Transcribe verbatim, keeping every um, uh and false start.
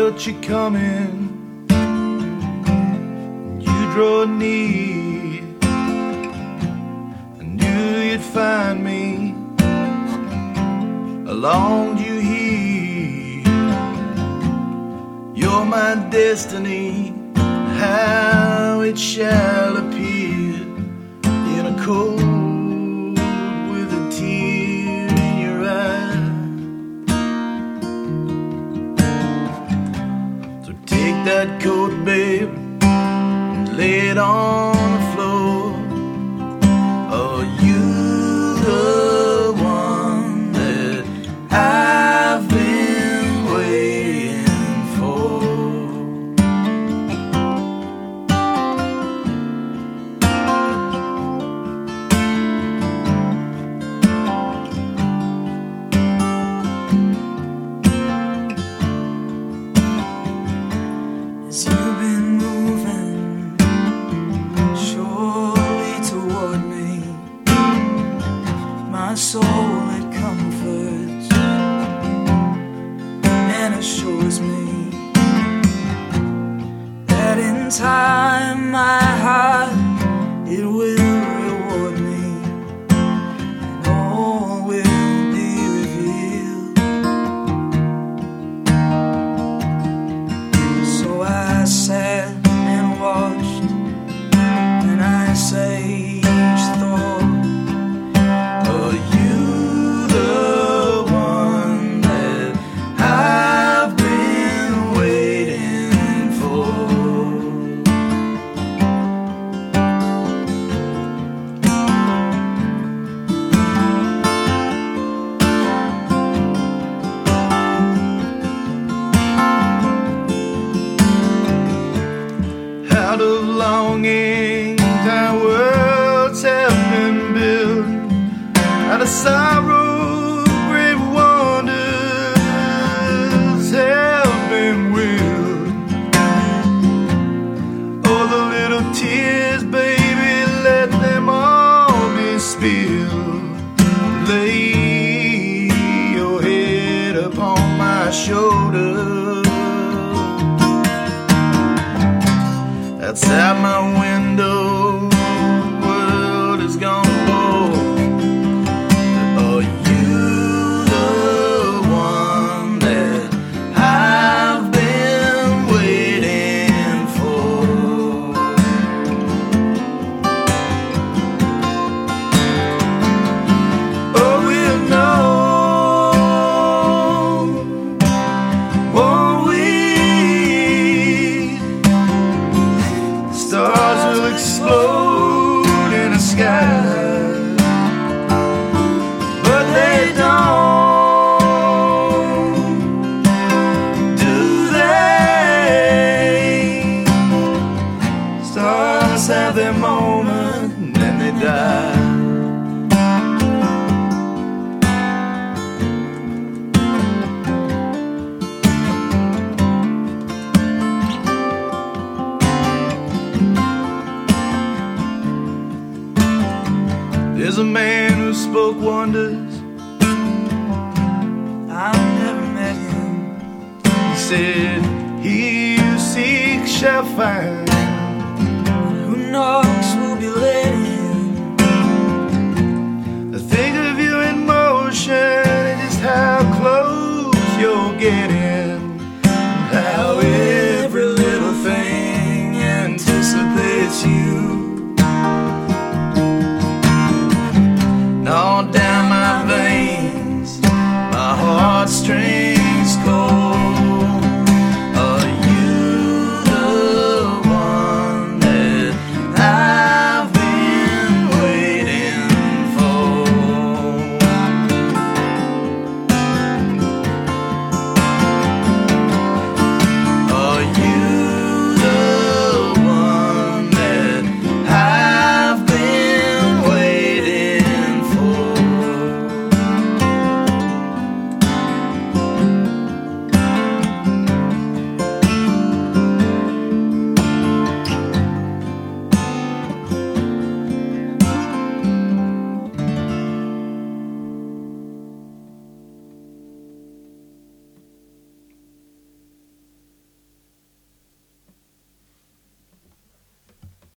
felt you coming, you drew near. I knew you'd find me along you here. You're my destiny, how it shall appear in a cold with a tear in your eye. So take that coat, babe, and lay it on the floor. Oh, you the one that I've been waiting for. As you've been moving surely toward me, my soul it comforts and assures me that in time my heart it will reward me, and all will be revealed. So I sat and watched, and I sage thought, are you the one that I've been waiting for? Out of longing, our worlds have been built. Out of sorrow, great wonders have been willed. All the little tears, baby, let them all be spilled. Lay your head upon my shoulder. Outside my window, the world is gone cold. Are you the one that I've been waiting for? Oh, we'll know, won't we? Stars will explode in the sky, but they don't, do they? Stars have their moment and then they die. There's a man who spoke wonders, I've never met him. He said, he who seeks shall find, who knocks will be let in. I think of you in motion and just how close you're getting.